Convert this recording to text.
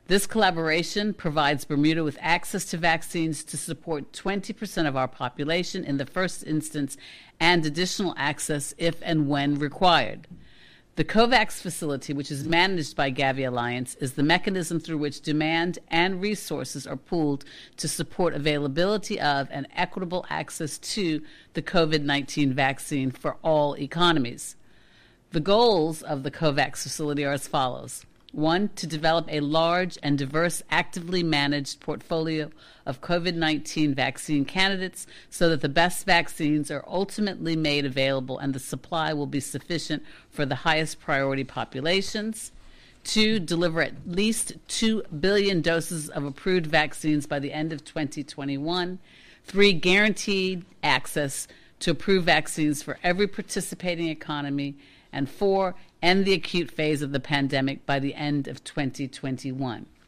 This collaboration provides Bermuda with access to vaccines to support 20% of our population in the first instance and additional access if and when required. The COVAX facility, which is managed by Gavi Alliance, is the mechanism through which demand and resources are pooled to support availability of and equitable access to the COVID-19 vaccine for all economies. The goals of the COVAX facility are as follows. 1, to develop a large and diverse, actively managed portfolio of COVID-19 vaccine candidates so that the best vaccines are ultimately made available and the supply will be sufficient for the highest priority populations. 2, deliver at least 2 billion doses of approved vaccines by the end of 2021. 3, guaranteed access to approved vaccines for every participating economy. And 4, end the acute phase of the pandemic by the end of 2021.